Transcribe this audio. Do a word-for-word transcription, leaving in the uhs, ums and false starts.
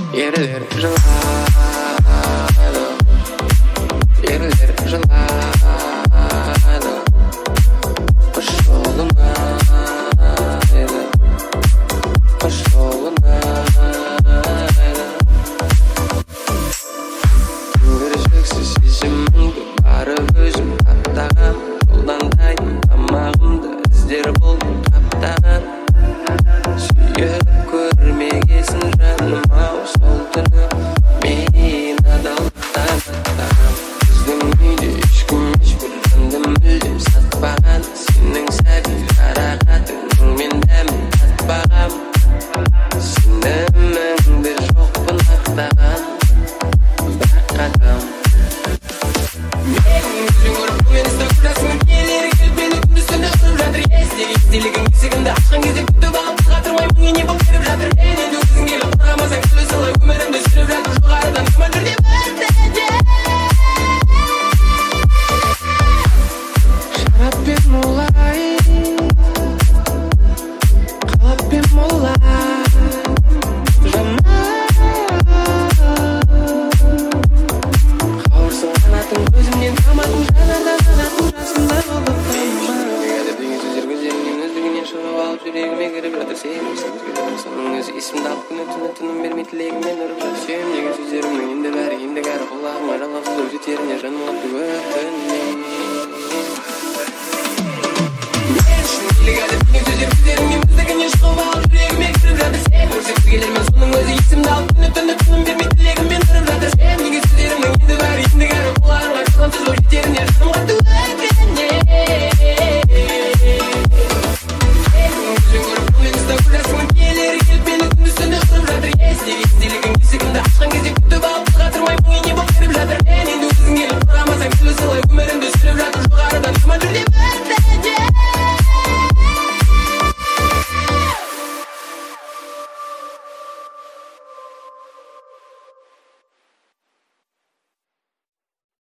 Yerler жылады, yerler жылады, қош жолына еді, қош жолына еді. Кіржіксіз сезіміңді барып өзім таптағам, жолдан тайдым тамағымды іздер болдым таптаған. Сүйіп көрмегесін жаным-ау сол түні мен адалдықтан аттағам. Біздің үйде ешкім ешбір жанды мүлдем сатпаған, сенің сәби қарақатыңмен дәмін татпағам. Сеніміңді жоқпын ақтаған, бірақ қадам. Менің жүзің көріп мен іздеп күләсің, келері келіп мені күндіз-түні ұрып жатыр. Естелік естелігің есігімді ашқан кезде күтіп алып қатырмай мұңе не болып беріп жатыр. Енен өксің келіп қарамасаң күлі салай өмірімді сүріп жатыр. Жоғарыдан күмән түрде бәтәде шараппен молай, қалаппен молай жаман. Қауырсың қанатың көзімнен таматын, жанардан жанатын жасында болып шығып алып жүрегіме кіріп жатыр. Сенің сөздерің соның өзі есімді алып күні түні тыным бермей тілегіммен ұрып жатыр. Сүйем деген сөздерімнің енді бәрі енді кәрі құлағыма жалғап тұр жетеріне жаным атты өтінемін. Мен үшін илегәлі деген сөздер көздеріңнен біздігінен шығып алып жүрегіме кіріп жатыр. Сен көрсеткісі келер мен соның өзі есімді алып